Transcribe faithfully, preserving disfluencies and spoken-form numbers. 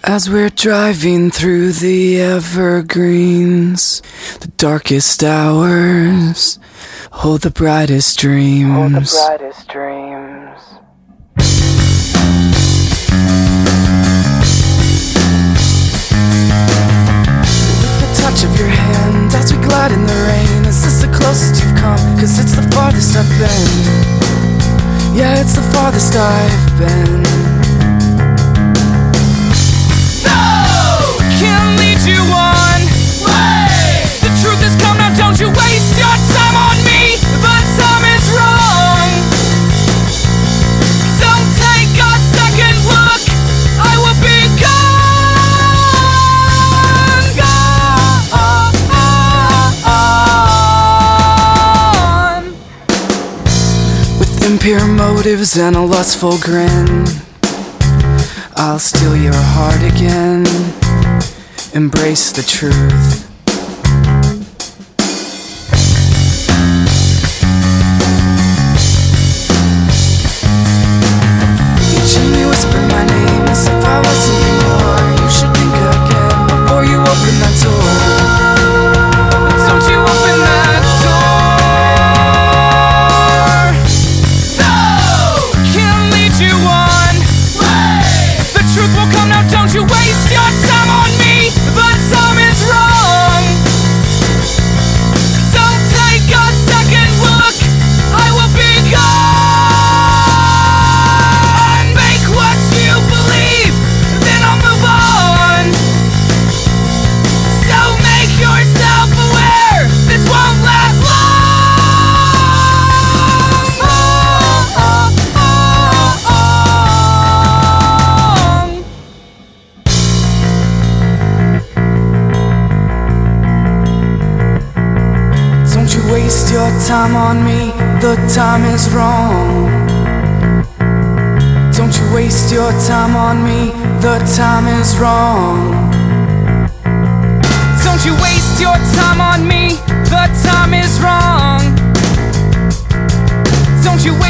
As we're driving through the evergreens, the darkest hours hold the brightest dreams. Hold the brightest dreams. With the touch of your hand as we glide in the rain, is this the closest you've come? Cause it's the farthest I've been. Yeah, it's the farthest I've been. You on. Wait. The truth has come now, don't you waste your time on me. The time is wrong. Don't take a second look, I will be gone, gone. With impure motives and a lustful grin, I'll steal your heart again. Embrace the truth. Each of me whisper my name as if I was something more. You should think again before you open that door. Don't you open that door. No! Can't lead you on. Wait. The truth will come now, don't you waste your time on me. The time is wrong. Don't take a second look, I will be gone. Make what you believe, then I'll move on. So make yourself aware, this won't last long. Oh, oh, oh, oh. Don't you waste your time on me, the time is wrong. Don't you waste your time on me, the time is wrong. Don't you waste your time on me, the time is wrong. Don't you